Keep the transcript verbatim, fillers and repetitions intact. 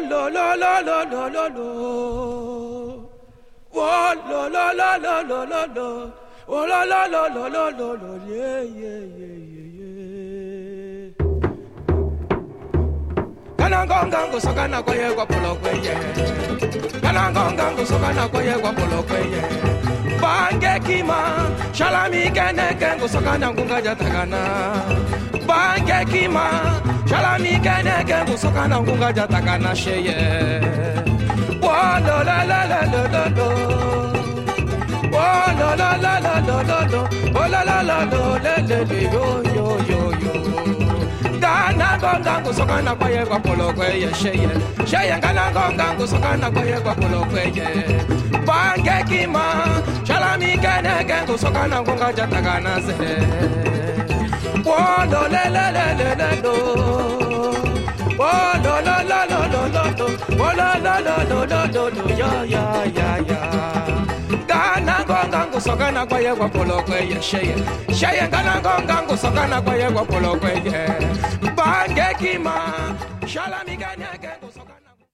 lo lo lo lo lo lo lo. Oh lo lo lo lo lo lo lo. Oh lo lo lo lo lo lo lo. Yeah yeah yeah yeah yeah. Kanangongango sokana koye kwa polo kweye. Kanangongango sokana koye kwa polo kweye. Bange kima shalami kene kengo sokana ngunga jatakana. Bange kima shalami kene kengo sokana ngunga jatakana sheye. Wo lo la la la la la la. Wo lo la la la la la la. Wo la la la la la la yo yo yo yo. Gana gongango sokana kwaye kwa polo kweye sheye. Sheye gana gongango sokana kwaye kwa polo kweye. Bange kima shalami kene kengo sokana ngunga jatakana ze. Wo lo le le le le le lo. Wo lo lo lo lo lo lo lo. Wo lo lo lo lo lo lo lo ya ya ya ya. Gana gongango sokana kwaye kwa polo kweye sheye. Sheye gana gongango sokana kwaye kwa polo kweye.